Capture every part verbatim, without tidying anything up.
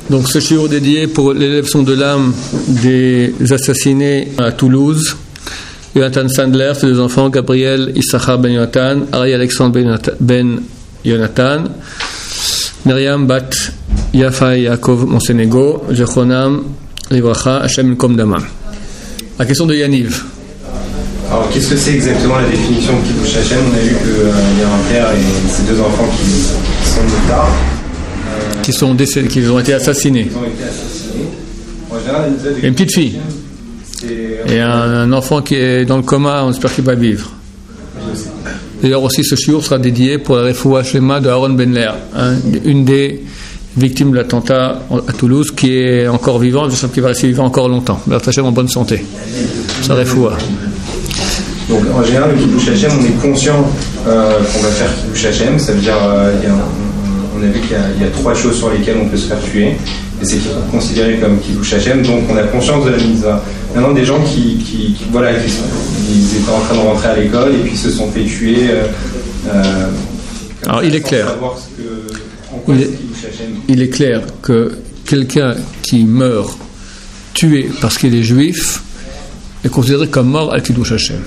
Donc ce shiur dédié pour l'élévation de l'âme des assassinés à Toulouse. Jonathan Sandler, ses deux enfants, Gabriel Issachar ben Jonathan, Ari Alexandre ben Jonathan, Myriam Bat Yafa Yaakov Monsenego, Jechonam Livracha Hashem Kom Damam. La question de Yaniv. Alors qu'est-ce que c'est exactement la définition de Kiddush Hashem? On a vu qu'il euh, y a un père et ses deux enfants qui, qui sont de tard. Euh, qui sont décédés, qui ont été assassinés. Ils ont été assassinés. En général, et une petite fille. Et un, un enfant qui est dans le coma, on espère qu'il va vivre. D'ailleurs aussi ce shiur sera dédié pour la refoua shlema de Aaron Ben-Ler, hein, une des victimes de l'attentat à Toulouse, qui est encore vivante, j'espère qu'il va rester vivant encore longtemps. La Hashem en bonne santé. Sa refoua. Donc en général, le Kiddush Hashem, on est conscient euh, qu'on va faire Kiddush Hashem, ça veut dire euh, il y a un, on a vu qu'il y a, il y a trois choses sur lesquelles on peut se faire tuer, et c'est considéré comme Kiddush Hashem, donc on a conscience de la mitzvah. Maintenant, des gens qui, qui, qui voilà, qui sont, ils étaient en train de rentrer à l'école et puis se sont fait tuer. Euh, euh, Alors il est clair. Que, il, est, il est clair que quelqu'un qui meurt tué parce qu'il est juif est considéré comme mort à Kiddush Hashem.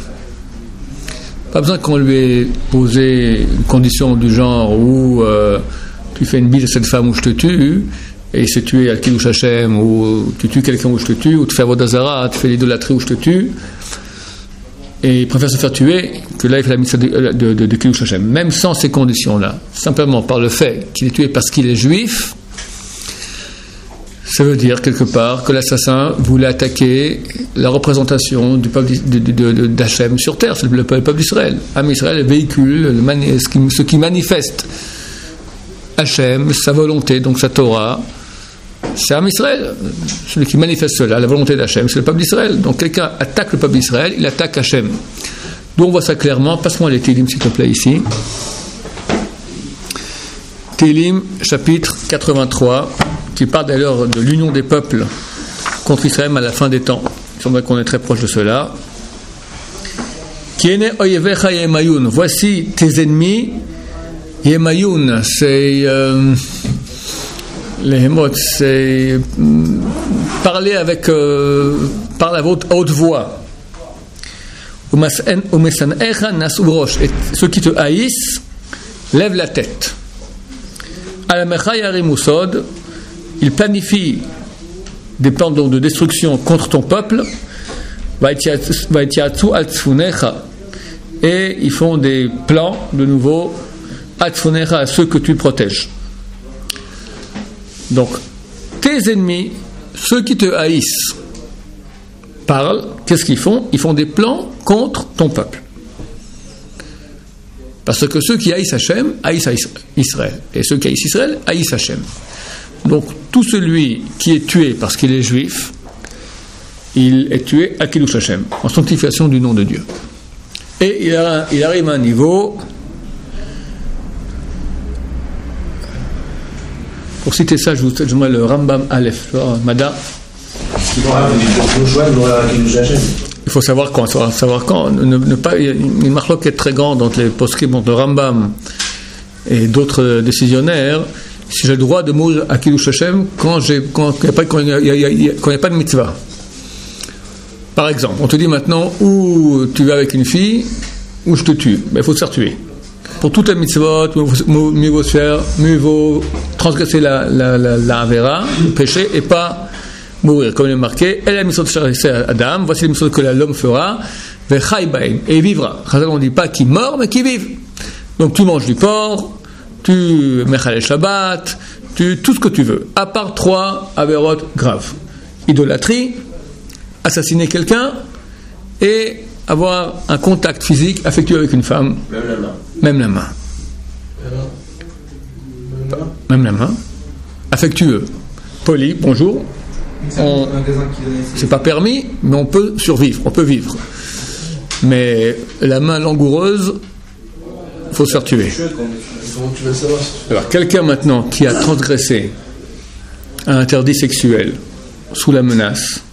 Pas besoin qu'on lui ait posé une condition du genre où euh, tu fais une bise à cette femme où je te tue, et il s'est tué à Kiddush Hashem, ou tu tues quelqu'un où je te tue, ou tu fais Avodah Zarah, tu fais l'idolâtrie où je te tue, et il préfère se faire tuer que là il fait la mitzvah de, de, de, de Kiddush Hashem. Même sans ces conditions-là, simplement par le fait qu'il est tué parce qu'il est juif, ça veut dire quelque part que l'assassin voulait attaquer la représentation du peuple de, de, de, d'Hachem sur terre, c'est le peuple d'Israël. Am Israël véhicule le mani- ce, qui, ce qui manifeste Hachem, sa volonté, donc sa Torah. C'est Am Israël, celui qui manifeste cela, la volonté d'Hachem, c'est le peuple d'Israël. Donc quelqu'un attaque le peuple d'Israël, il attaque Hachem. Donc on voit ça clairement. Passe-moi les Télim s'il te plaît ici. Télim chapitre quatre-vingt-trois, qui parle d'ailleurs de l'union des peuples contre Israël à la fin des temps. Il semble qu'on est très proche de cela. Kiene oyevecha yemayun. Voici tes ennemis. Yemayun, c'est euh, les hémotes, c'est euh, parler avec euh, par la haute, haute voix. Umesanecha nasubrosh. Et ceux qui te haïssent lèvent la tête. Alamecha yarimusod. Il planifie des plans de destruction contre ton peuple, et ils font des plans de nouveau à ceux que tu protèges. Donc, tes ennemis, ceux qui te haïssent, parlent, qu'est-ce qu'ils font? Ils font des plans contre ton peuple. Parce que ceux qui haïssent Hachem haïssent Israël, et ceux qui haïssent Israël haïssent Hachem. Donc, tout celui qui est tué parce qu'il est juif, il est tué à Kiddush Hashem, en sanctification du nom de Dieu. Et il, a, il arrive à un niveau, pour citer ça, je vous je vous mets le Rambam Aleph, Mada. Il faut savoir quand, savoir, savoir quand. Ne, ne pas, il y a une marloque qui est très grande entre les poskim, entre le Rambam et d'autres décisionnaires. Si j'ai le droit de mourir à Kiddush Hashem quand il n'y a, a pas de mitzvah. Par exemple, on te dit maintenant où tu vas avec une fille, ou je te tue. Ben, il faut se faire tuer. Pour toutes les mitzvot, mieux vaut se faire, mieux vaut transgresser la, la, la, la avera, le péché, et pas mourir. Comme il est marqué, elle a mitzvot de Adam, voici les mitzvot que l'homme fera, et il vivra. On ne dit pas qu'il meurt, mais qu'il vive. Donc tu manges du porc, tu mechal Shabbat, tu tout ce que tu veux, à part trois averot graves: idolâtrie, assassiner quelqu'un et avoir un contact physique affectueux avec une femme. Même la main. Même la main. Même la main. Même la main. Affectueux. Poli, bonjour. On, c'est pas permis, mais on peut survivre, on peut vivre. Mais la main langoureuse, il faut se faire tuer. Alors, quelqu'un maintenant qui a transgressé un interdit sexuel sous la menace,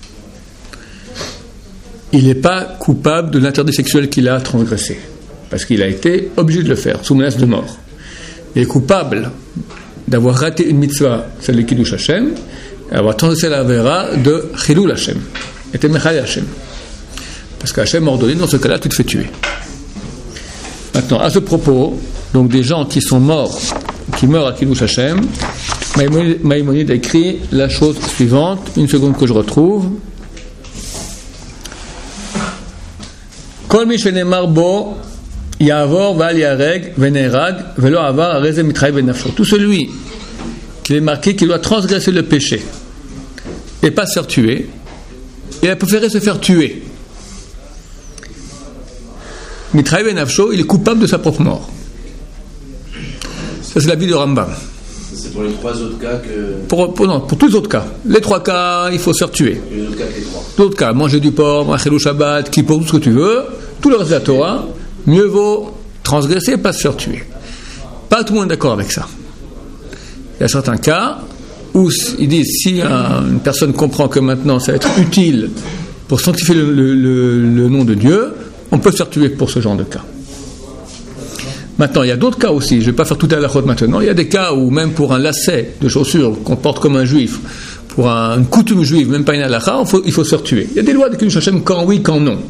il n'est pas coupable de l'interdit sexuel qu'il a transgressé, parce qu'il a été obligé de le faire, sous menace de mort. Il est coupable d'avoir raté une mitzvah, celle de Kiddush Hashem, et avoir transgressé la vera de Chilul Hashem, et Temechal Hashem. Parce qu'Hachem a ordonné, dans ce cas-là, tu te fais tuer. Maintenant, à ce propos, donc des gens qui sont morts, qui meurent à Kiddush Hashem, Maïmonide a écrit la chose suivante, une seconde que je retrouve. Kol mi shenemar bo ya'avor v'al yareg v'nerag v'lo avar areze mitraï benafsho. Tout celui qui est marqué qu'il doit transgresser le péché et pas se faire tuer, il a préféré se faire tuer. Mitraï benafsho, il est coupable de sa propre mort. Ça, c'est l'avis de Rambam. C'est pour les trois autres cas que... Pour, pour, non, pour tous les autres cas. Les trois cas, il faut se faire tuer. Les autres cas que les trois. Les autres cas, manger du porc, manger le Shabbat, qui pour tout ce que tu veux, tout le reste de la Torah, mieux vaut transgresser et pas se faire tuer. Pas tout le monde est d'accord avec ça. Il y a certains cas où ils disent, si un, une personne comprend que maintenant ça va être utile pour sanctifier le, le, le, le nom de Dieu, on peut se faire tuer pour ce genre de cas. Maintenant, il y a d'autres cas aussi, je ne vais pas faire tout à la faute maintenant, il y a des cas où même pour un lacet de chaussures qu'on porte comme un juif, pour un, une coutume juive, même pas une halakha, il faut, il faut se faire tuer. Il y a des lois de Kiddush Hashem quand oui, quand non.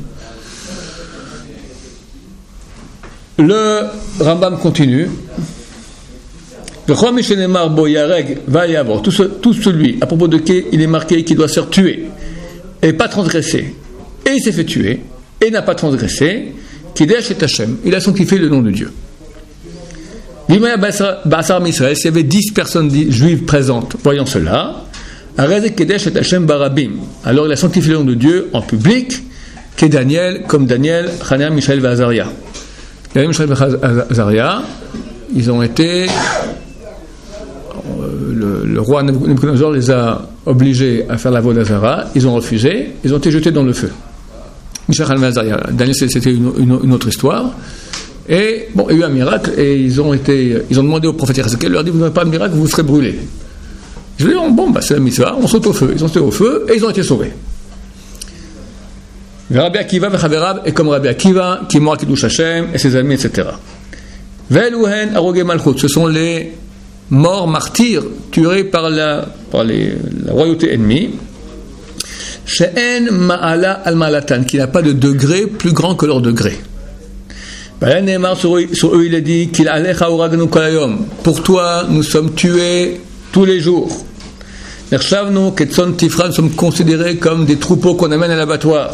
Le Rambam continue. Le Chom Mishenemar Bo Yareg va y avoir tout, ce, tout celui à propos de qui il est marqué qu'il doit se faire tuer et pas transgresser, et il s'est fait tuer et n'a pas transgressé, Kidesh et Hashem, il a sanctifié le nom de Dieu. L'Imaya Basar Misraël, s'il y avait dix personnes juives présentes voyant cela, Arez Kedesh et Hashem Barabim, alors il a sanctifié le nom de Dieu en public, qu'est Daniel, comme Daniel, Hanania, Mishaël et Azaria. Daniel, Mishaël et Azaria, ils ont été, le, le roi Nebuchadnezzar les a obligés à faire la voie d'Azara, ils ont refusé, ils ont été jetés dans le feu. Mishaël et Azaria. Daniel, c'était une, une, une autre histoire. Et bon, il y a eu un miracle, et ils ont été, ils ont demandé au prophète Ezekiel, il leur a dit, vous n'avez pas de miracle, vous serez brûlés. Je lui ai dit, bon, bah, c'est la mitzvah, on saute au feu. Ils ont sauté au feu, et ils ont été sauvés. Rabbi Akiva v'chaverab, et comme Rabbi Akiva, qui est mort à Kiddush Hashem, et ses amis, et cetera. Ve'eluhen arogé malchut, ce sont les morts martyrs, tués par la, par les, la royauté ennemie. She'en ma'ala al malatan, qui n'a pas de degré plus grand que leur degré. Sur eux, il est dit qu'il pour toi, nous sommes tués tous les jours. Nous sommes considérés comme des troupeaux qu'on amène à l'abattoir.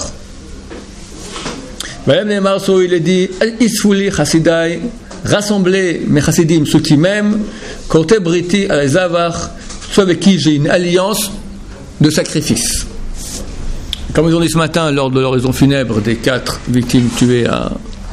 Sur eux, il est dit rassemblez mes chassidim, ceux qui m'aiment, Korte Briti à les Avar, ceux avec qui j'ai une alliance de sacrifice. Comme ils ont dit ce matin lors de l'oraison funèbre des quatre victimes tuées à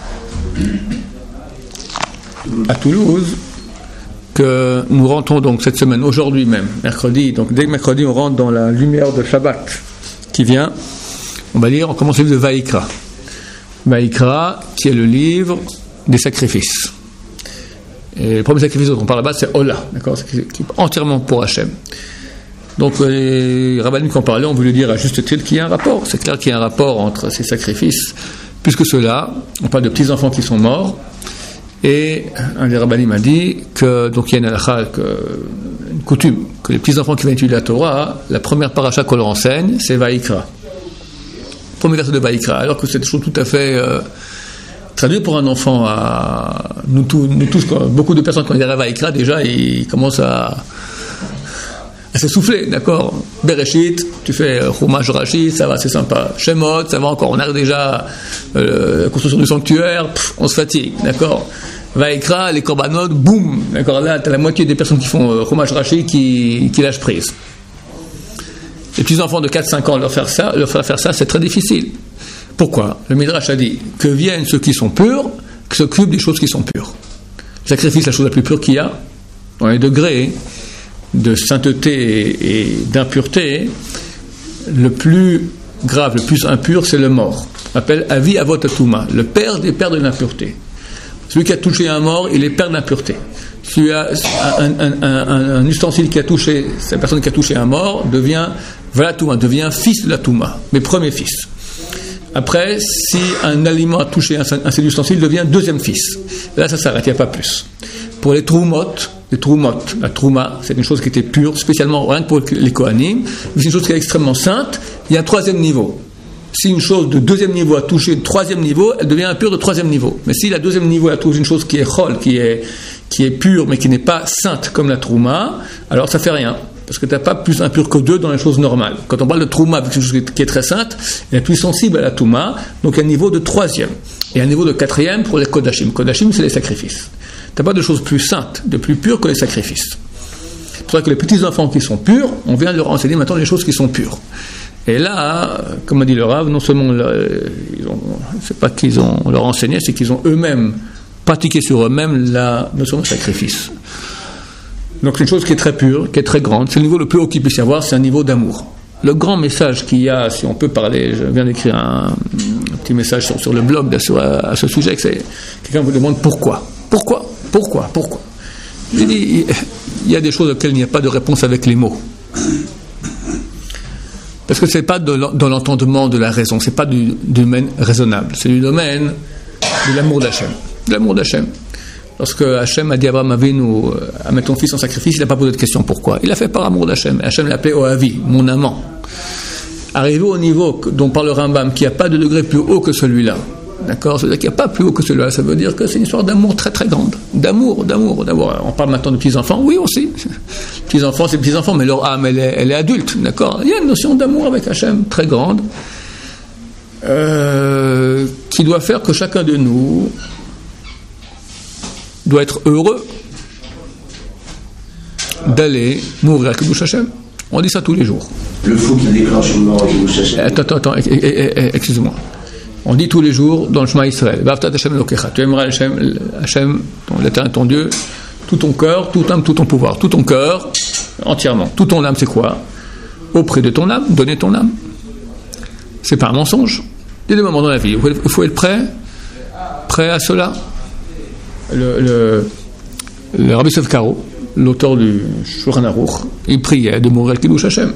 à Toulouse, que nous rentrons donc cette semaine, aujourd'hui même, mercredi, donc dès mercredi on rentre dans la lumière de Shabbat qui vient, on va lire, on commence le livre de Vaïkra. Vaïkra, qui est le livre des sacrifices. Et le premier sacrifice dont on parle là-bas, c'est Ola, d'accord, c'est entièrement pour Hachem. Donc les rabbins qui en parlaient ont voulu dire à juste titre qu'il y a un rapport. C'est clair qu'il y a un rapport entre ces sacrifices, puisque ceux-là, on parle de petits-enfants qui sont morts, et un des rabbins m'a dit que, donc il y a une halakha, une coutume, que les petits-enfants qui viennent étudier la Torah, la première paracha qu'on leur enseigne, c'est Vaïkra. Premier verset de Vaïkra, alors que c'est des choses tout à fait euh, traduites pour un enfant. À, nous, tous, nous tous, quoi, beaucoup de personnes, quand ils arrivent à Vaïkra, déjà, ils commencent à à s'essouffler, d'accord. Bereshit, tu fais Chumash Rashi, ça va, c'est sympa. Shemot, ça va encore, on arrive déjà euh, la construction du sanctuaire, pff, on se fatigue, d'accord. Vaïkra, les korbanot, boum, d'accord. Là, tu as la moitié des personnes qui font Chumash Rashi qui, qui lâchent prise. Les petits enfants de quatre cinq ans, leur faire ça, leur faire faire ça, c'est très difficile. Pourquoi? Le Midrash a dit que viennent ceux qui sont purs, qui s'occupent des choses qui sont pures. Le sacrifice, la chose la plus pure qu'il y a, dans les degrés de sainteté et d'impureté, le plus grave, le plus impur, c'est le mort. On appelle Avi Avot Atuma, le père des pères de l'impureté. Celui qui a touché un mort, il est père de l'impureté. Celui a un, un, un, un ustensile qui a touché, cette personne qui a touché un mort devient Valatuma, devient fils de la Touma, mais premier fils. Après, si un aliment a touché un, un seul ustensile, il devient deuxième fils. Là, ça s'arrête, il n'y a pas plus. Pour les Troumot, les troumot. La trouma, c'est une chose qui était pure, spécialement rien que pour les Kohanim. C'est une chose qui est extrêmement sainte. Il y a un troisième niveau. Si une chose de deuxième niveau a touché le troisième niveau, elle devient impure de troisième niveau. Mais si la deuxième niveau a touché une chose qui est chol, qui est, qui est pure, mais qui n'est pas sainte comme la trouma, alors ça fait rien. Parce que tu n'as pas plus impur que deux dans les choses normales. Quand on parle de trouma avec une chose qui est très sainte, elle est plus sensible à la touma, donc il y a un niveau de troisième. Et un niveau de quatrième pour les kodashim. Kodashim, c'est les sacrifices. Tu n'as pas de choses plus saintes, de plus pures que les sacrifices. C'est pour ça que les petits-enfants qui sont purs, on vient de leur enseigner maintenant les choses qui sont pures. Et là, comme a dit le Rav, non seulement ils ont, c'est pas qu'ils ont leur enseigné, c'est qu'ils ont eux-mêmes pratiqué sur eux-mêmes la notion de sacrifice. Donc c'est une chose qui est très pure, qui est très grande. C'est le niveau le plus haut qu'il puisse y avoir, c'est un niveau d'amour. Le grand message qu'il y a, si on peut parler, je viens d'écrire un, un petit message sur, sur le blog bien sûr, à, à ce sujet, que c'est quelqu'un vous demande pourquoi, pourquoi, pourquoi, pourquoi. Je dis, il y a des choses auxquelles il n'y a pas de réponse avec les mots. Parce que ce n'est pas de, dans l'entendement de la raison, ce n'est pas du, du domaine raisonnable, c'est du domaine de l'amour d'Hachem. De l'amour d'Hachem. Lorsque Hachem a dit à Abraham Avinu, à mettre ton fils en sacrifice, il n'a pas posé de question pourquoi. Il a fait par amour d'Hachem. Hachem l'a appelé Oavi, mon amant. Arrivé au niveau dont parle le Rambam, qui n'a pas de degré plus haut que celui-là, d'accord, c'est-à-dire qu'il n'y a pas plus haut que celui-là, ça veut dire que c'est une histoire d'amour très très grande. D'amour, d'amour, d'amour. On parle maintenant de petits-enfants, oui aussi. Petits-enfants, c'est petits-enfants, mais leur âme, elle est, elle est adulte, d'accord. Il y a une notion d'amour avec Hachem très grande, euh, qui doit faire que chacun de nous doit être heureux d'aller mourir à Kiddush Hashem. On dit ça tous les jours. Le fou qui déclenche une mort à Kiddush Hashem. Attends, attends, attends, excuse-moi. On dit tous les jours dans le Shema Israël, tu aimeras Hashem, Hashem, l'Éternel ton Dieu, tout ton cœur, toute âme, tout ton pouvoir, tout ton cœur, entièrement. Tout ton âme, c'est quoi? Auprès de ton âme, donner ton âme. C'est pas un mensonge. Il y a des moments dans la vie où il faut être prêt, prêt à cela. Le, le, le Rabbi Yosef Karo, l'auteur du Shulchan Aruch, il priait de mourir à Kiddush Hashem.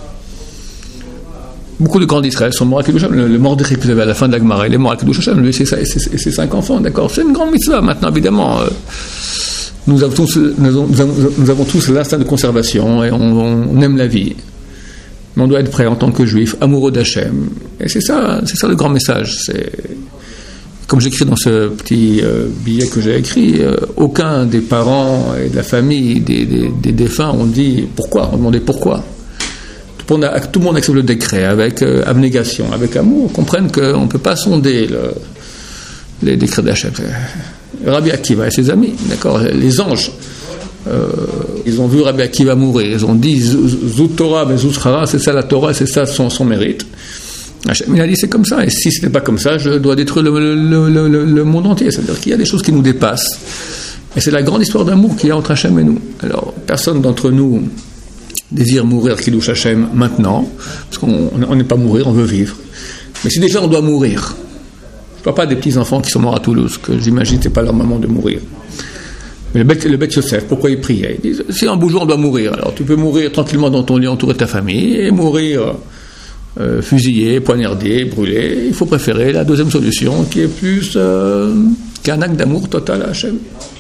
Beaucoup de grands d'Israël sont morts à Kiddush Hashem. Le, le Mordechai que vous avez à la fin de la Gemara, il est mort à Kiddush Hashem, lui et ses, ses, ses cinq enfants, d'accord. C'est une grande mitzvah maintenant, évidemment. Nous avons tous, nous avons, nous avons tous l'instinct de conservation et on, on aime la vie. Mais on doit être prêt en tant que juif, amoureux d'Hachem. Et c'est ça, c'est ça le grand message. C'est, comme j'écris dans ce petit euh, billet que j'ai écrit, euh, aucun des parents et de la famille des, des, des défunts ont dit pourquoi, ont demandé pourquoi. Tout le monde, a, tout le monde accepte le décret avec euh, abnégation, avec amour, comprennent qu'on ne peut pas sonder le, les décrets d'Hachem. Rabbi Akiva et ses amis, d'accord, les anges, euh, ils ont vu Rabbi Akiva mourir, ils ont dit Zout Torah, ben Zout Chara, c'est ça la Torah, c'est ça son, son mérite. Hachem, il a dit c'est comme ça, et si ce n'est pas comme ça, je dois détruire le, le, le, le, le monde entier. C'est-à-dire qu'il y a des choses qui nous dépassent. Et c'est la grande histoire d'amour qu'il y a entre Hachem et nous. Alors, personne d'entre nous désire mourir Kiddush Hashem maintenant, parce qu'on n'est pas mourir, on veut vivre. Mais si déjà on doit mourir, je ne parle pas des petits-enfants qui sont morts à Toulouse, que j'imagine c'est pas leur moment de mourir. Mais le Beth, le Beth Yosef, pourquoi il priait? Il dit, si un beau jour on doit mourir, alors tu peux mourir tranquillement dans ton lit entouré de ta famille, et mourir euh, fusillé, poignardé, brûlé. Il faut préférer la deuxième solution, qui est plus euh, qu'un acte d'amour total à Hachem.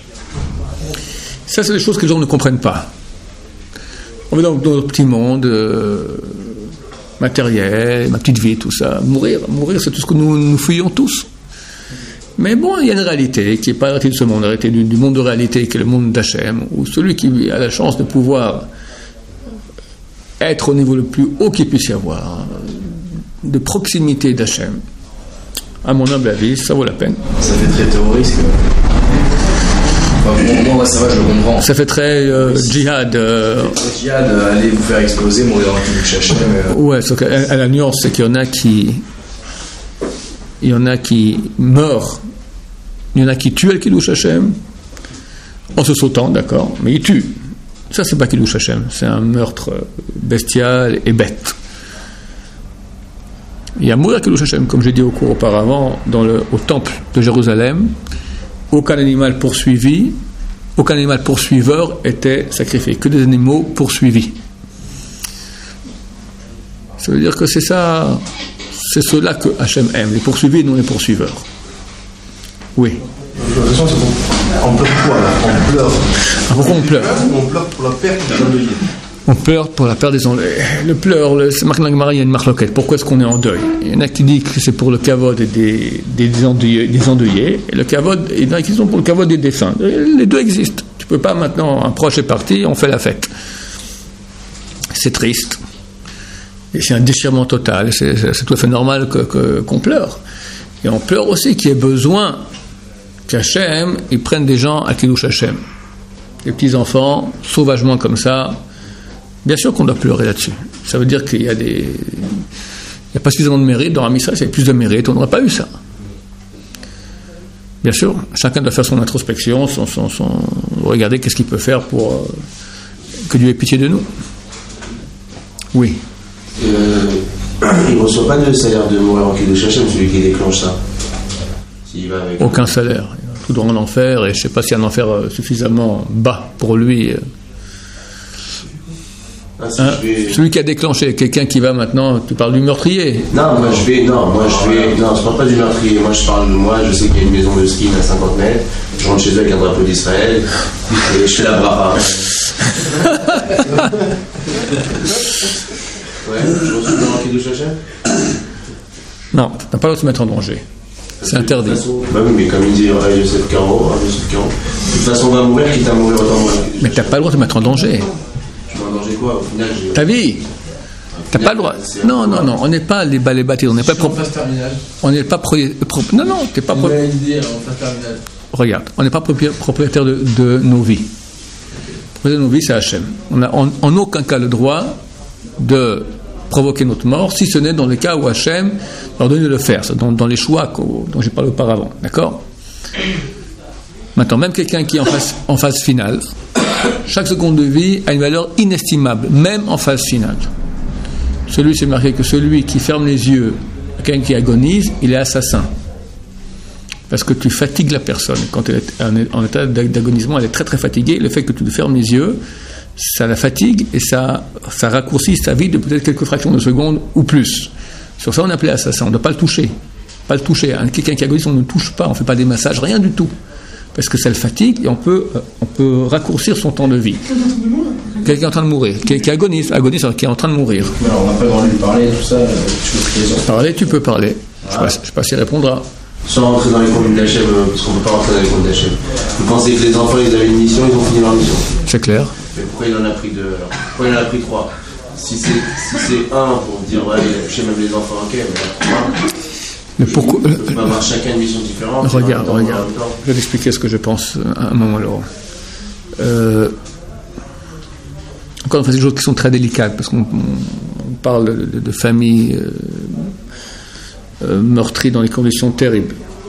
Ça, c'est des choses que les gens ne comprennent pas. On est dans notre petit monde euh, matériel, ma petite vie, tout ça. Mourir, mourir, c'est tout ce que nous, nous fuyons tous. Mais bon, il y a une réalité qui n'est pas la réalité de ce monde, la réalité du, du monde de réalité, qui est le monde d'Hachem, où celui qui a la chance de pouvoir être au niveau le plus haut qu'il puisse y avoir, de proximité d'Hachem, à mon humble avis, ça vaut la peine. Ça fait très terroriste. Enfin, moi, ça va, je le comprends. Ça fait très euh, djihad. Euh, djihad, euh, allez vous faire exploser, mourir dans le Hachem. Euh... Ouais, sauf qu'à à la nuance, c'est qu'il y en a qui. Il y en a qui meurent. Il y en a qui tuent le Kiddush Hashem en se sautant, d'accord, mais ils tuent. Ça, c'est pas Kiddush Hashem, c'est un meurtre bestial et bête. Il y a mourir Kiddush Hashem, comme j'ai dit au cours auparavant, dans le, au temple de Jérusalem. Aucun animal poursuivi, aucun animal poursuiveur était sacrifié, que des animaux poursuivis. Ça veut dire que c'est ça, c'est cela que Hachem aime, les poursuivis et non les poursuiveurs. Oui. De toute façon, c'est pour... On pleure quoi là? On pleure. Ah, pourquoi on pleure? On pleure pour la perte des endeuillés. On pleure pour la perte des endeuillés. Le pleur, le, c'est marqué dans la Gemara, il y a une marloquette. Pourquoi est-ce qu'on est en deuil? Il y en a qui disent que c'est pour le kavod des, des, endeuillés, des endeuillés, et le kavod, il y en a qui sont pour le kavod des défunts. Les deux existent. Tu peux pas maintenant, un proche est parti, on fait la fête. C'est triste. Et c'est un déchirement total. C'est, c'est, c'est tout à fait normal que, que, qu'on pleure. Et on pleure aussi qu'il y ait besoin qu'Hachem, ils prennent des gens à Kiddush Hashem. Les petits-enfants, sauvagement comme ça, bien sûr qu'on doit pleurer là-dessus. Ça veut dire qu'il y a des... Il n'y a pas suffisamment de mérite dans Am Israël. S'il y avait plus de mérite, on n'aurait pas eu ça. Bien sûr, chacun doit faire son introspection, son, son, son... regarder qu'est-ce qu'il peut faire pour euh, que Dieu ait pitié de nous. Oui. Euh, il ne reçoit pas de salaire de mourir en Kiddush Hashem, celui qui déclenche ça. S'il va avec aucun salaire. Il va tout droit en enfer, et je ne sais pas s'il y a un enfer suffisamment bas pour lui. Ah, si hein, vais... Celui qui a déclenché, quelqu'un qui va maintenant, tu parles du meurtrier. Non, moi je vais, non, moi je vais, non, je parle pas du meurtrier. Moi je parle de moi, je sais qu'il y a une maison de ski à cinquante mètres. Je rentre chez eux avec un drapeau d'Israël et je fais la bracha. Ouais, je reçois dans Kiddush Hashem. Non, tu n'as pas le droit de se mettre en danger. Parce c'est interdit. Façon, bah oui, mais comme il dit ah, Yosef Caro, ah, Yosef Caro, de toute façon, on va mourir, quitte à mourir autant mourir. Mais tu n'as pas le droit de te mettre en danger. Je mets en danger quoi? Au final, j'ai. Ta vie. T'as pas le droit. Non, non, non, on n'est pas les balais bâtis, on n'est pas propre. On n'est pas pro... pro... Non, non, t'es pas propre. Regarde, on n'est pas propriétaire de, de nos vies. Le propriétaire de nos vies, c'est Hachem. On n'a en, en aucun cas le droit de provoquer notre mort, si ce n'est dans les cas où Hachem leur donne de le faire, dans, dans les choix dont j'ai parlé auparavant. D'accord? Maintenant, même quelqu'un qui est en phase, en phase finale, chaque seconde de vie a une valeur inestimable, même en phase finale. Celui, c'est marqué que celui qui ferme les yeux à quelqu'un qui agonise, il est assassin. Parce que tu fatigues la personne. Quand elle est en état d'agonisement, elle est très très fatiguée. Le fait que tu lui fermes les yeux, ça la fatigue et ça, ça raccourcit sa vie de peut-être quelques fractions de seconde ou plus. Sur ça, on appelait assassin. On ne doit pas le toucher. Pas le toucher. Quelqu'un qui agonise, on ne le touche pas. On ne fait pas des massages, rien du tout. Parce que ça le fatigue et on peut, on peut raccourcir son temps de vie. Quelqu'un qui est en train de mourir, qui, qui agonise, agonise, qui est en train de mourir. Alors, on n'a pas le droit de lui parler, tout ça. Tu peux parler, tu peux parler. Je ne sais pas s'il répondra. Sans rentrer dans les conduits d'Hachem, parce qu'on ne peut pas rentrer dans les conduits d'Hachem. Vous pensez que les enfants, ils avaient une mission, ils ont fini leur mission. C'est clair. Mais pourquoi il en a pris deux alors? Pourquoi il en a pris trois? Si c'est, si c'est un pour dire, ouais, il a touché même les enfants, ok, mais trois. Mais pourquoi on va avoir chacun une mission différente. Regarde, regarde. Je vais t'expliquer ce que je pense à un moment là. Euh, encore une fois, c'est des choses qui sont très délicates, parce qu'on on parle de, de familles euh, euh, meurtries dans des conditions terribles.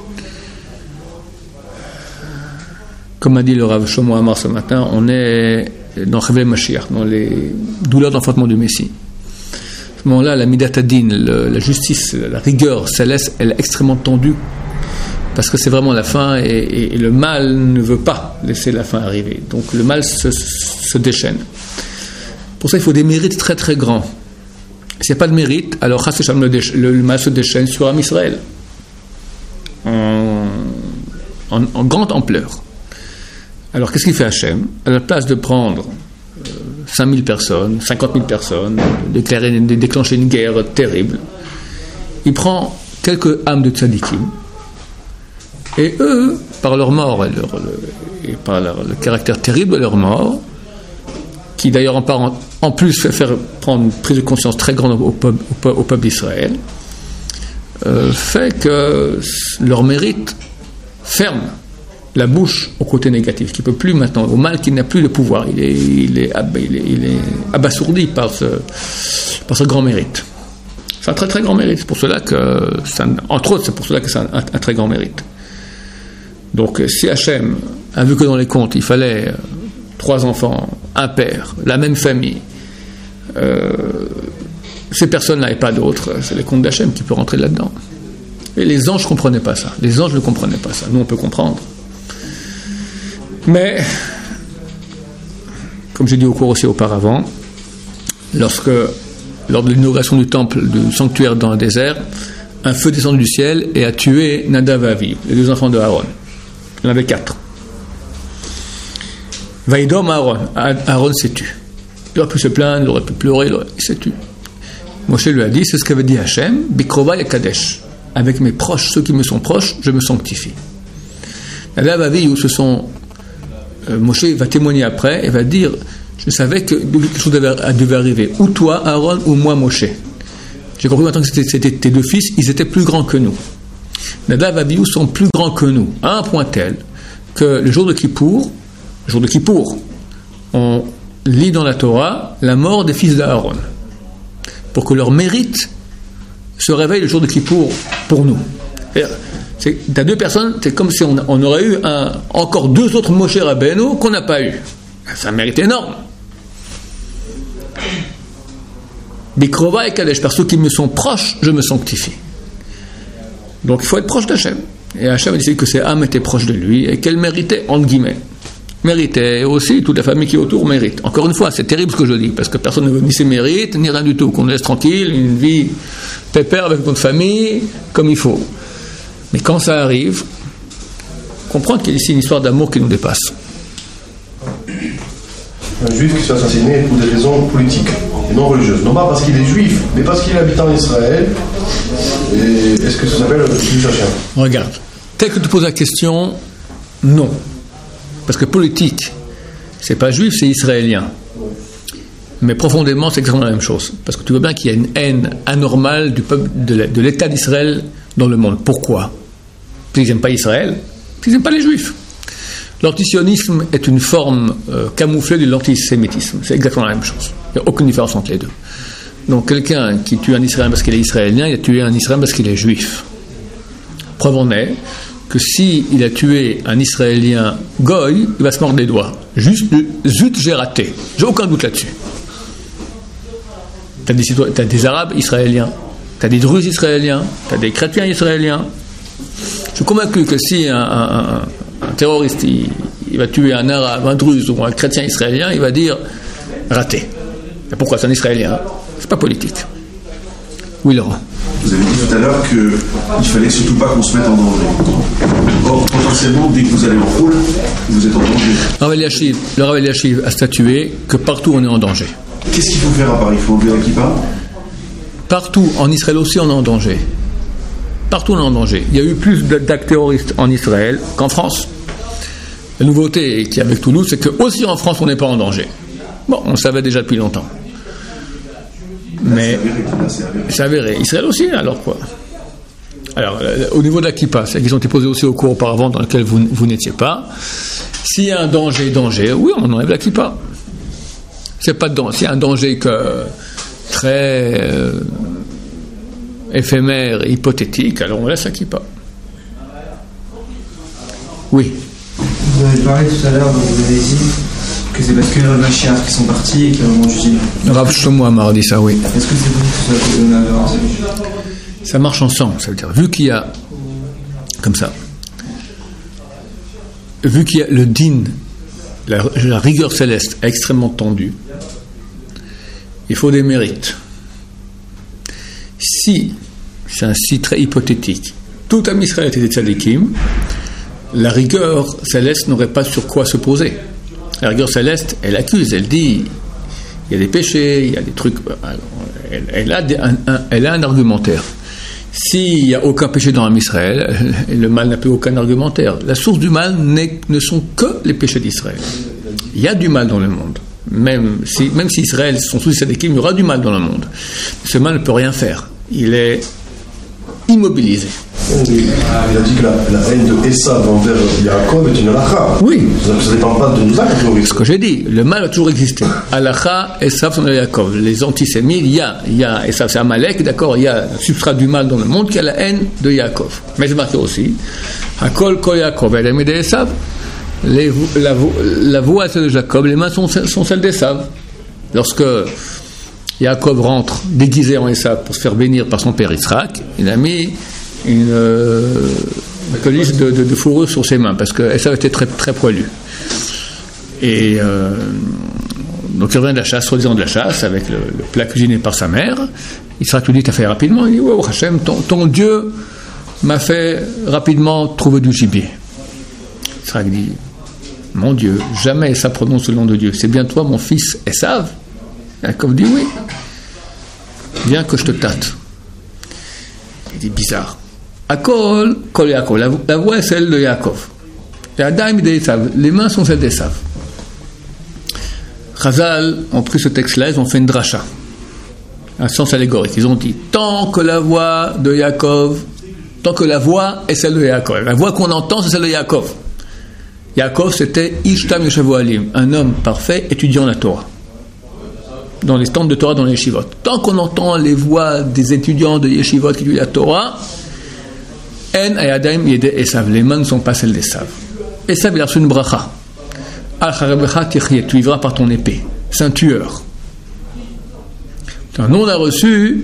Comme a dit le Rav Shlomo Amar ce matin, on est dans Chevle Mashiach, dans les douleurs d'enfantement du Messie. À ce moment-là, la Midat Hadin, le, la justice, la rigueur céleste, elle est extrêmement tendue, parce que c'est vraiment la fin, et, et, et le mal ne veut pas laisser la fin arriver. Donc le mal se, se déchaîne. Pour ça, il faut des mérites très très grands. S'il n'y a pas de mérite, alors le, le, le mal se déchaîne sur Am Israël, en, en, en grande ampleur. Alors qu'est-ce qu'il fait Hachem? À la place de prendre euh, cinq mille personnes, cinquante mille personnes, de, déclarer, de déclencher une guerre terrible, il prend quelques âmes de tzadikim, et eux, par leur mort et, leur, le, et par leur, le caractère terrible de leur mort, qui d'ailleurs en, en, en plus fait faire prendre une prise de conscience très grande au peuple, au peuple, au peuple d'Israël, euh, fait que leur mérite ferme la bouche au côté négatif, qui ne peut plus maintenant, au mal qui n'a plus de pouvoir. Il est, il est, il est, il est abasourdi par ce, par ce grand mérite. C'est un très très grand mérite. C'est pour cela que, un, entre autres, c'est pour cela que c'est un, un, un très grand mérite. Donc, si Hachem a vu que dans les comptes, il fallait trois enfants, un père, la même famille, euh, ces personnes-là et pas d'autres, c'est les comptes d'Hachem qui peuvent rentrer là-dedans. Et les anges ne comprenaient pas ça. Les anges ne comprenaient pas ça. Nous, on peut comprendre. Mais, comme j'ai dit au cours aussi auparavant, lorsque, lors de l'inauguration du temple, du sanctuaire dans le désert, un feu descend du ciel et a tué Nadav et Aviv, les deux enfants de Aaron. Il y en avait quatre. Vaïdom Aaron. Aaron s'est tu. Il aurait pu se plaindre, il aurait pu pleurer, il, aurait... il s'est tu. Moshe lui a dit, c'est ce qu'avait dit Hachem, Bikrova et Kadesh. Avec mes proches, ceux qui me sont proches, je me sanctifie. Là, va où ce sont. Euh, Moshe va témoigner après et va dire, je savais que quelque chose devait, devait arriver. Ou toi, Aaron, ou moi, Moshe. J'ai compris maintenant que c'était, c'était tes deux fils, ils étaient plus grands que nous. Nadav et Abihu sont plus grands que nous, à un point tel que le jour de Kippour, le jour de Kippour, on lit dans la Torah la mort des fils d'Aaron, pour que leur mérite se réveille le jour de Kippour pour nous. C'est, t'as deux personnes, c'est comme si on, on aurait eu un, encore deux autres Moshe Rabbeinu qu'on n'a pas eu. C'est un mérite énorme. Bikrova et Kadesh, par ceux qui me sont proches, je me sanctifie. Donc il faut être proche d'Hachem. Et Hachem a décidé que ses âmes étaient proches de lui et qu'elles méritaient, entre guillemets. Méritaient, et aussi toute la famille qui est autour mérite. Encore une fois, c'est terrible ce que je dis, parce que personne ne veut ni ses mérites, ni rien du tout. Qu'on nous laisse tranquille, une vie pépère avec notre famille, comme il faut. Mais quand ça arrive, comprendre qu'il y a ici une histoire d'amour qui nous dépasse. Un juif qui se fait assassiner pour des raisons politiques et non religieuses. Non pas parce qu'il est juif, mais parce qu'il est habitant d'Israël. Et est-ce que ça s'appelle le juif chacun ? Regarde, tel que tu poses la question, non. Parce que politique, c'est pas juif, c'est israélien. Mais profondément, c'est exactement la même chose. Parce que tu vois bien qu'il y a une haine anormale du peuple, de l'État d'Israël dans le monde. Pourquoi ? Parce qu'ils n'aiment pas Israël, parce qu'ils n'aiment pas les juifs. L'antisionisme est une forme euh, camouflée de l'antisémitisme. C'est exactement la même chose. Il n'y a aucune différence entre les deux. Donc quelqu'un qui tue un Israélien parce qu'il est israélien, il a tué un Israélien parce qu'il est juif. Preuve en est que s'il a tué un Israélien goy, il va se mordre les doigts. Juste, zut, j'ai raté. J'ai aucun doute là-dessus. Tu as des, t'as des Arabes israéliens, tu as des Druzes israéliens, tu as des chrétiens israéliens. Je suis convaincu que si un, un, un, un terroriste il, il va tuer un Arabe, un Druze ou un chrétien israélien, il va dire raté. Et pourquoi ? C'est un Israélien. C'est pas politique. Oui, Laurent. Vous avez dit tout à l'heure qu'il fallait surtout pas qu'on se mette en danger. Or, potentiellement, dès que vous allez en foule, vous êtes en danger. Le Rav Eliashiv a statué que partout on est en danger. Qu'est-ce qu'il faut faire à Paris ? Il faut enlever la kippa ? Partout, en Israël aussi, on est en danger. Partout, on est en danger. Il y a eu plus d'actes terroristes en Israël qu'en France. La nouveauté qui est avec Toulouse, c'est que aussi en France, on n'est pas en danger. Bon, on le savait déjà depuis longtemps. Mais c'est avéré. Israël aussi, alors quoi ? Alors, au niveau de la kippa, c'est qu'ils ont été posés aussi au cours auparavant dans lequel vous, vous n'étiez pas. S'il y a un danger, danger, oui, on enlève la kippa. C'est pas de danger. S'il y a un danger que très euh, éphémère et hypothétique, alors on laisse la kippa. Oui. Vous avez parlé tout à l'heure, donc vous avez dit que c'est parce que les Mashiach qui sont partis et qui ont jugé. Rav Shlomo Amar dit ça, oui. Est-ce que c'est pour que ce soit le Naver ? Ça marche ensemble, ça veut dire, vu qu'il y a, comme ça, vu qu'il y a le din, la, la rigueur céleste est extrêmement tendue, il faut des mérites. Si, c'est un si très hypothétique, tout Am Israël était des tzadikim, la rigueur céleste n'aurait pas sur quoi se poser. La rigueur céleste, elle accuse, elle dit, il y a des péchés, il y a des trucs, alors, elle, elle, a des, un, un, elle a un argumentaire. S'il n'y a aucun péché dans Am Israël, le mal n'a plus aucun argumentaire. La source du mal n'est, ne sont que les péchés d'Israël. Il y a du mal dans le monde. Même si, même si Israël sont sous Tzadikim, il y aura du mal dans le monde. Ce mal ne peut rien faire. Il est immobilisé. Il a dit que la, la haine de Esav envers Yaakov est une halakha. Oui. Ça ne dépend pas de nous. Ce que j'ai dit, le mal a toujours existé. Halakha, Esav, son Yaakov. Les antisémites, il y a, il y a Esav, c'est Amalek, d'accord, il y a le substrat du mal dans le monde qui a la haine de Yaakov. Mais c'est marqué aussi, Hakol Kol Yaakov, elle aime des Esav. Les, la, la voix est celle de Jacob, les mains sont, sont celles d'Esav. Lorsque Jacob rentre déguisé en Esav pour se faire bénir par son père Yitzhak, il a mis une euh, colisse de, de, de fourrure sur ses mains parce que Esav était très, très poilu. Et euh, donc il revient de la chasse, soi-disant de la chasse, avec le, le plat cuisiné par sa mère. Yitzhak lui dit, t'as fait rapidement. Il dit, wow, Hachem, ton, ton Dieu m'a fait rapidement trouver du gibier. Yitzhak dit, mon Dieu, jamais ça prononce le nom de Dieu. C'est bien toi, mon fils Esav? Yaakov dit oui. Viens que je te tâte. Il dit bizarre. Akol, kol Yaakov. La, la voix est celle de Yaakov. Les mains sont celles d'Esav. Chazal ont pris ce texte-là, ils ont fait une dracha, un sens allégorique. Ils ont dit tant que la voix de Yaakov, tant que la voix est celle de Yaakov, la voix qu'on entend c'est celle de Yaakov. Yaakov c'était Ishtam Yeshavu Alim, un homme parfait étudiant la Torah, dans les stands de Torah, dans les yeshivot. Tant qu'on entend les voix des étudiants de yeshivot qui étudient la Torah, En Ayadaim Yede Esav, les mains ne sont pas celles d'Esav. Esav il a reçu une bracha. Tu vivras par ton épée. C'est un tueur. Nous, on a reçu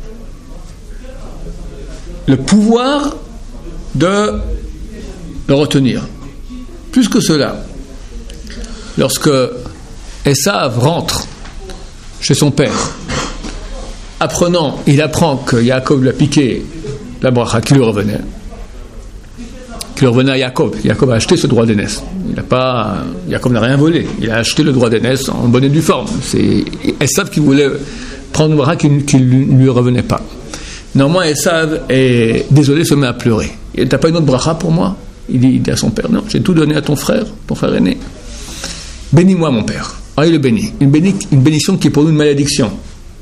le pouvoir de le retenir. Plus que cela, lorsque Esav rentre chez son père, apprenant, il apprend que Yaakov lui a piqué la bracha qui lui revenait. Qui revenait à Yaakov. Yaakov a acheté ce droit d'aînesse. Il n'a pas, Yaakov n'a rien volé. Il a acheté le droit d'aînesse en bonne et due forme. C'est Esav qui voulait prendre une bracha qui ne lui revenait pas. Néanmoins, Esav est désolé, se met à pleurer. Il dit, t'as pas une autre bracha pour moi? Il dit, il dit à son père, non, j'ai tout donné à ton frère, ton frère aîné. Bénis-moi, mon père. Ah, il le bénit. Une, béni, une bénédiction qui est pour nous une malédiction.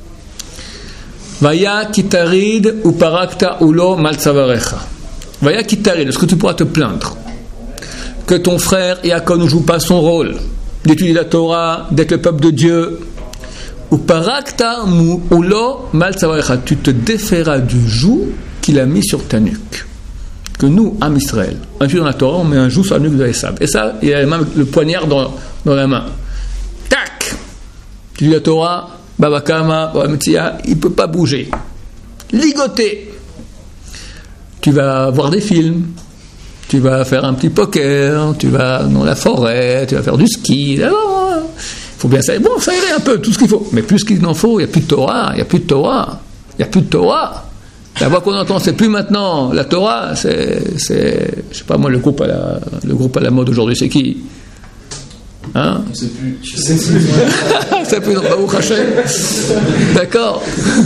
Vaya kitarid ou parakta ulo maltsavarecha. Vaya kitarid, est-ce que tu pourras te plaindre que ton frère Yaakov ne joue pas son rôle d'étudier la Torah, d'être le peuple de Dieu? Ou parakta ulo maltsavarecha, tu te déferas du joug qu'il a mis sur ta nuque. Que nous, Am Israël, on étudie dans la Torah, on met un joug sur la nuque de Esav. Et ça, il a même le poignard dans, dans la main. Tac! Tu dis la Torah, Baba Kama, Baba Metzia, il ne peut pas bouger. Ligoté. Tu vas voir des films, tu vas faire un petit poker, tu vas dans la forêt, tu vas faire du ski. Il faut bien ça. Bon, ça irait un peu, tout ce qu'il faut. Mais plus qu'il n'en faut, il n'y a plus de Torah, il n'y a plus de Torah, il n'y a plus de Torah. La voix qu'on entend, c'est plus maintenant la Torah, c'est, c'est je sais pas moi, le groupe à la, le groupe à la mode aujourd'hui, c'est qui? Hein? Je sais plus. Je sais plus. C'est plus dans Baruch Hashem. D'accord.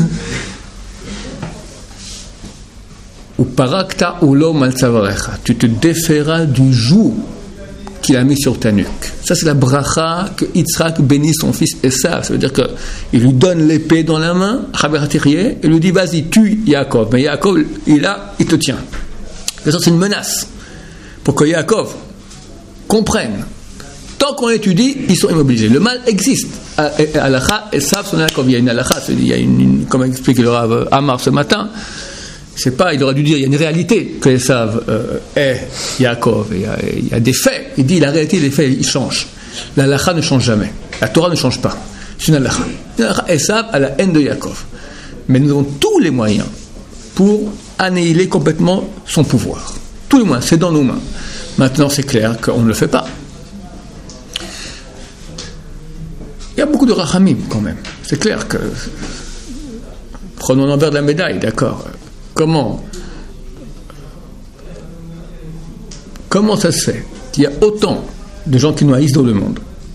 Ou parakta ulo maltsavarecha, tu te déferas du joug qu'il a mis sur ta nuque. Ça, c'est la bracha que Yitzhak bénit son fils Esav. Ça veut dire qu'il lui donne l'épée dans la main, et lui dit, vas-y, tue Yaakov. Mais Yaakov, il a, il te tient. Ça, c'est une menace pour que Yaakov comprenne. Tant qu'on étudie, ils sont immobilisés. Le mal existe. Halakha, Esav, son Yaakov. Il y a une halakha, il y a une, une comme explique le Rav Amar ce matin. C'est pas, il aurait dû dire, il y a une réalité que Esav euh, est Yaakov, il y, a, il y a des faits, il dit la réalité, les faits, ils changent. La halakha ne change jamais, la Torah ne change pas, c'est une halakha. Esav a la haine de Yaakov, mais nous avons tous les moyens pour annihiler complètement son pouvoir, tous les moyens, c'est dans nos mains. Maintenant c'est clair qu'on ne le fait pas. Il y a beaucoup de rachamim quand même, c'est clair que prenons l'envers de la médaille, d'accord. Comment Comment ça se fait qu'il y a autant de gens qui nous haïssent dans le monde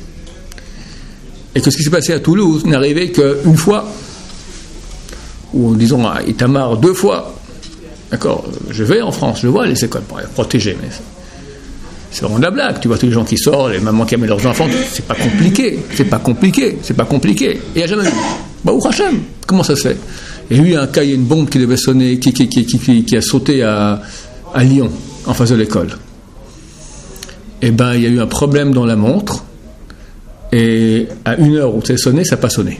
et que ce qui s'est passé à Toulouse n'est arrivé qu'une fois, ou disons à Itamar deux fois? D'accord, je vais en France, je vois les écoles pour les protéger, mais c'est vraiment de la blague. Tu vois tous les gens qui sortent, les mamans qui amènent leurs enfants, c'est pas compliqué, c'est pas compliqué, c'est pas compliqué. Et il n'y a jamais eu. Baruch Hashem, comment ça se fait? Il y a eu un cas, il y a une bombe qui devait sonner, qui, qui, qui, qui, qui a sauté à, à Lyon, en face de l'école. Et ben, il y a eu un problème dans la montre, et à une heure où ça a sonné, ça n'a pas sonné.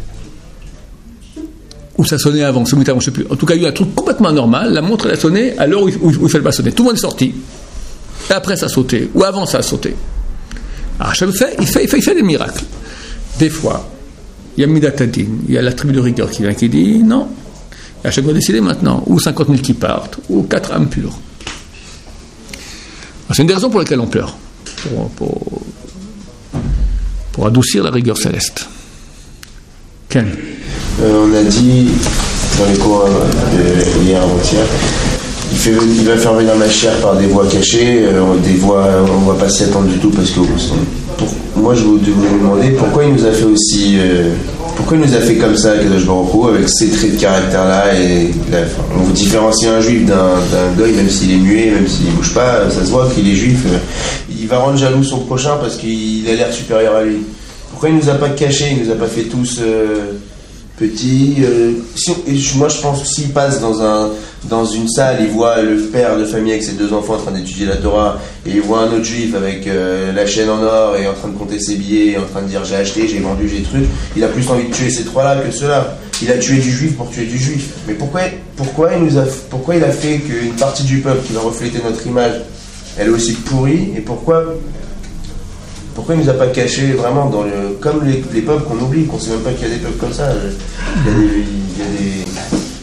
Ou ça sonnait avant, c'est avant, je sais plus. En tout cas, il y a eu un truc complètement anormal, la montre elle a sonné à l'heure où, où, où il ne fallait pas sonner. Tout le monde est sorti. Et après, ça a sauté, ou avant, ça a sauté. Alors, Hachem fait, il fait, il fait, il fait des miracles. Des fois, il y a Midat Hadin, il y a la tribu de rigueur qui vient qui dit non. Et à chaque fois décider maintenant, ou cinquante mille qui partent, ou quatre âmes pures. Alors, c'est une des raisons pour lesquelles on pleure, pour, pour, pour adoucir la rigueur céleste. Ken. Euh, on a dit dans les cours euh, hier avant-hier, il fait, il va faire venir Mashiach par des voies cachées, euh, des voies, on va pas s'y attendre du tout parce que pour, moi je vous, vous demander pourquoi il nous a fait aussi, euh, pourquoi il nous a fait comme ça, Kadosh Baruch Hu, avec ces traits de caractère là et là, enfin, on vous différencie un juif d'un, d'un goy, même s'il est muet, même s'il bouge pas, ça se voit qu'il est juif, euh, il va rendre jaloux son prochain parce qu'il a l'air supérieur à lui. Pourquoi il nous a pas caché, il nous a pas fait tous euh, petits euh, si on, moi je pense que s'il passe dans un dans une salle, il voit le père de famille avec ses deux enfants en train d'étudier la Torah et il voit un autre juif avec euh, la chaîne en or et en train de compter ses billets et en train de dire j'ai acheté, j'ai vendu, j'ai truc, il a plus envie de tuer ces trois-là que ceux-là. Il a tué du juif pour tuer du juif. Mais pourquoi pourquoi il nous a pourquoi il a fait qu'une partie du peuple qui va refléter notre image, elle est aussi pourrie, et pourquoi Pourquoi il ne nous a pas caché vraiment dans le, comme les, les peuples qu'on oublie, qu'on ne sait même pas qu'il y a des peuples comme ça. Il y a des, il y a des...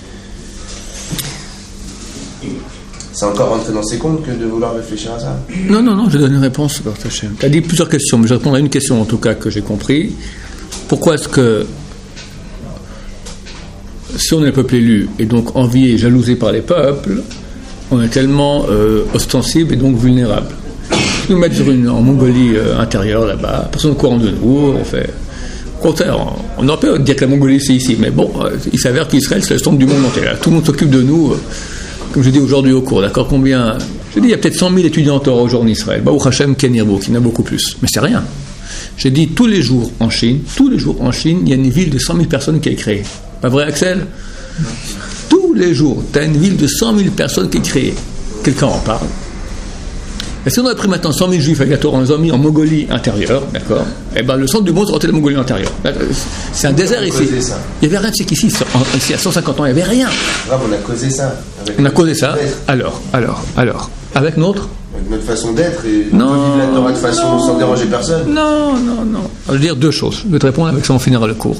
C'est encore rentrer dans ses comptes que de vouloir réfléchir à ça. Non, non, non, je donne une réponse, Bartachem. Tu as dit plusieurs questions, mais je réponds à une question en tout cas que j'ai compris. Pourquoi est-ce que, si on est le peuple élu et donc envié et jalousé par les peuples, on est tellement euh, ostensible et donc vulnérable? Nous mettre sur une, en Mongolie euh, intérieure là-bas, personne ne courant de nous, on fait. Au contraire, on, on aurait pu dire que la Mongolie c'est ici, mais bon, euh, il s'avère qu'Israël c'est le centre du monde entier. Là. Tout le monde s'occupe de nous, euh, comme je dis aujourd'hui au cours, d'accord? Combien? Je dis, il y a peut-être cent mille étudiants en Torah aujourd'hui en Israël. Baruch Hashem, Ken Yirbo, qui en a beaucoup plus. Mais c'est rien. J'ai dit, tous les jours en Chine, tous les jours en Chine, il y a une ville de cent mille personnes qui est créée. Pas vrai, Axel? Tous les jours, tu as une ville de cent mille personnes qui est créée. Quelqu'un en parle. Et si on avait pris maintenant cent mille juifs avec la Torah, on les a mis en Mongolie intérieure, d'accord? Eh ben le centre du monde serait la Mongolie intérieure. C'est un désert ici. Il n'y avait rien, c'est qu'ici, ici, à cent cinquante ans, il n'y avait rien. Grave, on a causé ça. On a causé ça. Alors, alors, alors. Avec notre Avec notre façon d'être et non, on peut vivre la Torah de façon non, sans déranger personne. Non, non, non. Je veux dire deux choses. Je vais te répondre avec ça, on finira le cours.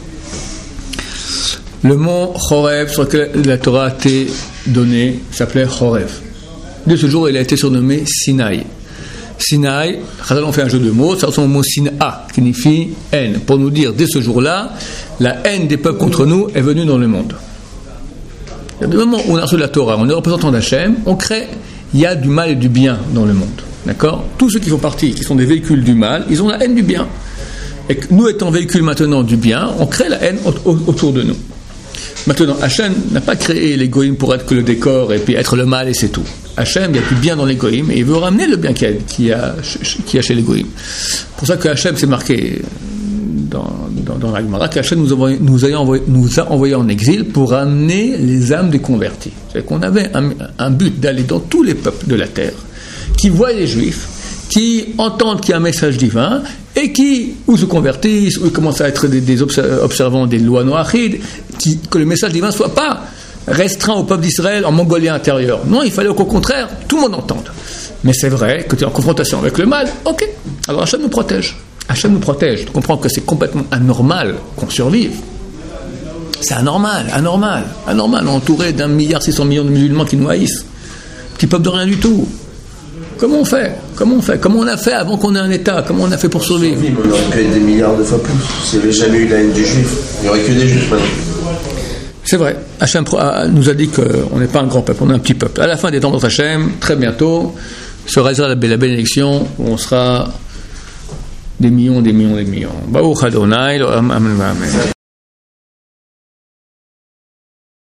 Le mont Chorev sur lequel la Torah a été donnée s'appelait Chorev. De ce jour, il a été surnommé Sinaï. Sinaï, Chazal ont fait un jeu de mots, ça ressemble au mot Sina, qui signifie haine. Pour nous dire, dès ce jour-là, la haine des peuples contre nous est venue dans le monde. Du moment où on a reçu la Torah, on est représentant d'Hachem, on crée, il y a du mal et du bien dans le monde. D'accord? Tous ceux qui font partie, qui sont des véhicules du mal, ils ont la haine du bien. Et que nous étant véhicules maintenant du bien, on crée la haine autour de nous. Maintenant, Hachem n'a pas créé les goïms pour être que le décor et puis être le mal et c'est tout. Hachem, il y a du bien dans les goïms et il veut ramener le bien qu'il y a, qu'il y a, qu'il y a chez les goïms. C'est pour ça que Hachem s'est marqué dans, dans, dans la Gemara qu'Hachem nous, envoyé, nous, a envoyé, nous a envoyé en exil pour ramener les âmes des convertis. C'est qu'on avait un, un but d'aller dans tous les peuples de la terre qui voient les juifs, qui entendent qu'il y a un message divin et qui ou se convertissent ou commencent à être des, des observants des lois noachides, qui, que le message divin ne soit pas restreint au peuple d'Israël en Mongolie intérieure. Non, il fallait qu'au contraire, tout le monde entende. Mais c'est vrai que tu es en confrontation avec le mal, ok. Alors Hachem nous protège. Hachem nous protège. Tu comprends que c'est complètement anormal qu'on survive. C'est anormal, anormal, anormal, entouré d'un milliard six cents millions de musulmans qui nous haïssent. Petit peuple de rien du tout. Comment on fait? Comment on fait? Comment on a fait avant qu'on ait un État? Comment on a fait pour survivre? On aurait pu être des milliards de fois plus. S'il n'y avait jamais eu la haine du juif, il n'y aurait que des juifs maintenant. C'est vrai. Hachem nous a dit qu'on n'est pas un grand peuple, on est un petit peuple. À la fin des temps de Hachem, très bientôt, sera la bénédiction où on sera des millions, des millions, des millions. Baruch Adonai, amen, amen.